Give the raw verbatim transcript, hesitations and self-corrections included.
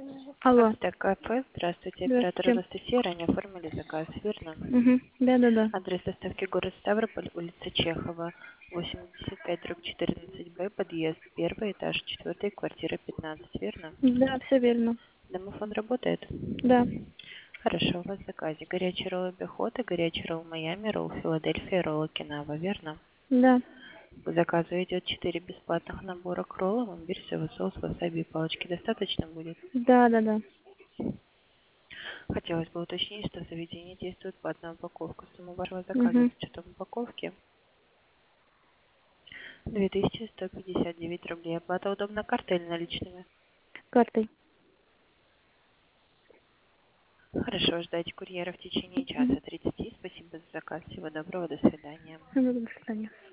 Алло. Так, кафе. Здравствуйте, оператор Здравствуйте. Анастасия. Ранее оформили заказ, верно? Угу. Да-да-да. Адрес доставки город Ставрополь, улица Чехова, восемьдесят пять дробь четырнадцать Б, подъезд, первый этаж, четвертый, квартира пятнадцать, верно? Да, все верно. Домофон работает? Да. Хорошо, у вас в заказе горячий ролл Бехота, горячий ролл Майами, ролл Филадельфия, ролл Окинава, верно? Да. По заказу идет четыре бесплатных набора к роллам, имбирь, соевый соус, васаби и палочки. Достаточно будет? Да-да-да. Хотелось бы уточнить, что в заведении действует платная упаковка. Сумма вашего заказа Угу. с учетом упаковки две тысячи сто пятьдесят девять рублей. Оплата удобна картой или наличными? Картой. Хорошо, ждайте курьера в течение Угу. часа тридцати. Спасибо за заказ. Всего доброго, до свидания. До свидания.